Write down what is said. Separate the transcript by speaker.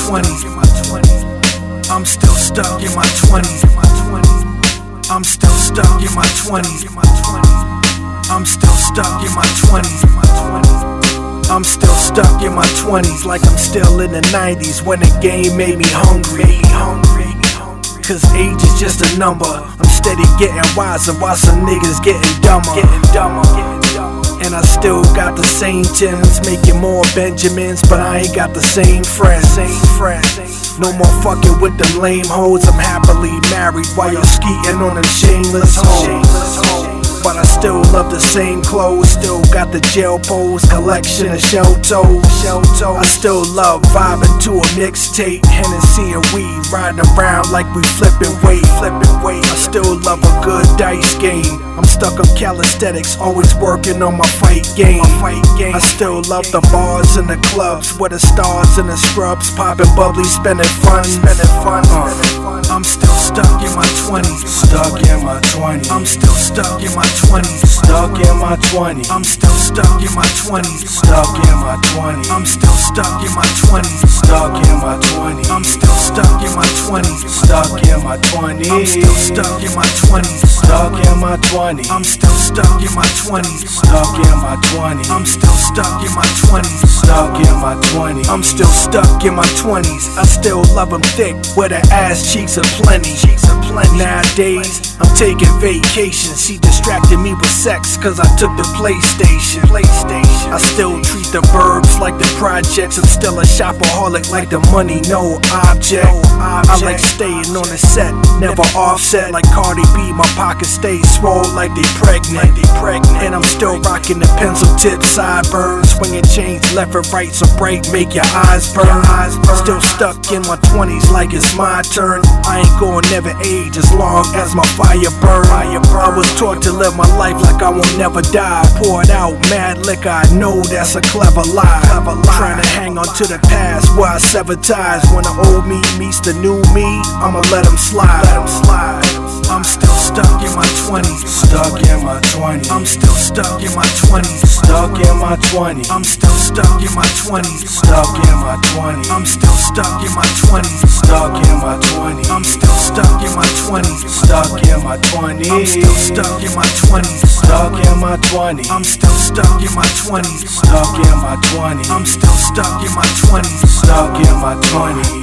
Speaker 1: 20s. I'm still stuck in my 20s. I'm still stuck in my 20s. I'm still stuck in my 20s. I'm still stuck in my 20s like I'm still in the 90s when the game made me hungry. Cause age is just a number. I'm steady getting wiser while some niggas getting dumber. And I still got the same tins, making more Benjamins, but I ain't got the same friends. No more fucking with them lame hoes. I'm happily married while you're skeeting on them shameless hoes. But I still love the same clothes, still got the jail pose, collection of shell toes. I still love vibing to a mixtape, Hennessy and weed, riding around like we flipping weight. I still love a good dice game. I'm stuck on calisthenics, always working on my fight game. I still love the bars and the clubs, where the stars and the scrubs, popping bubbly, spending fun. I'm still stuck in my 20s.
Speaker 2: Stuck in my 20s.
Speaker 1: I'm still stuck in my 20s.
Speaker 2: Stuck in my 20s.
Speaker 1: I'm still stuck in my 20s.
Speaker 2: Stuck in my 20s.
Speaker 1: I'm still stuck in my 20s.
Speaker 2: Stuck in my 20s.
Speaker 1: I'm still stuck in my 20s.
Speaker 2: Stuck in my 20s.
Speaker 1: I'm still stuck in my 20s.
Speaker 2: Stuck in my 20s.
Speaker 1: I'm still stuck in my 20s.
Speaker 2: Stuck in my 20s.
Speaker 1: I'm still stuck in my 20s.
Speaker 2: Stuck in my 20s.
Speaker 1: I'm still stuck in my 20s. I still love them thick, where the ass cheeks are plenty. Nowadays, I'm taking vacations. She distracted me with sex, cause I took the PlayStation. I still treat the verbs like the projects. I'm still a shopaholic like the money, no object. I like staying on the set, never offset like Cardi B. My pockets stay swole like they pregnant. And I'm still rocking the pencil tip sideburns, swinging chains left and right so bright make your eyes burn. Still stuck in my 20s like it's my turn. I ain't gonna never age as long as my fire burn. I was taught to live my life like I won't never die. Poured out mad liquor, I know that's a clever lie. Trying to hang on to the past where I sever ties. When the old me meets the new me, I'ma let him slide. I'm still stuck in my 20s.
Speaker 2: Stuck in my 20s.
Speaker 1: I'm still stuck in my 20s.
Speaker 2: Stuck in my 20s.
Speaker 1: I'm still stuck in my 20s.
Speaker 2: Stuck in my 20s.
Speaker 1: I'm still stuck in my 20s.
Speaker 2: Stuck in my 20s.
Speaker 1: I'm still stuck in my 20s.
Speaker 2: Stuck in my 20s.
Speaker 1: I'm still stuck in my 20s.
Speaker 2: Stuck in my 20s.
Speaker 1: I'm still stuck in my 20s.
Speaker 2: Stuck in my 20s.
Speaker 1: I'm still stuck in my 20s.
Speaker 2: Stuck in my 20s.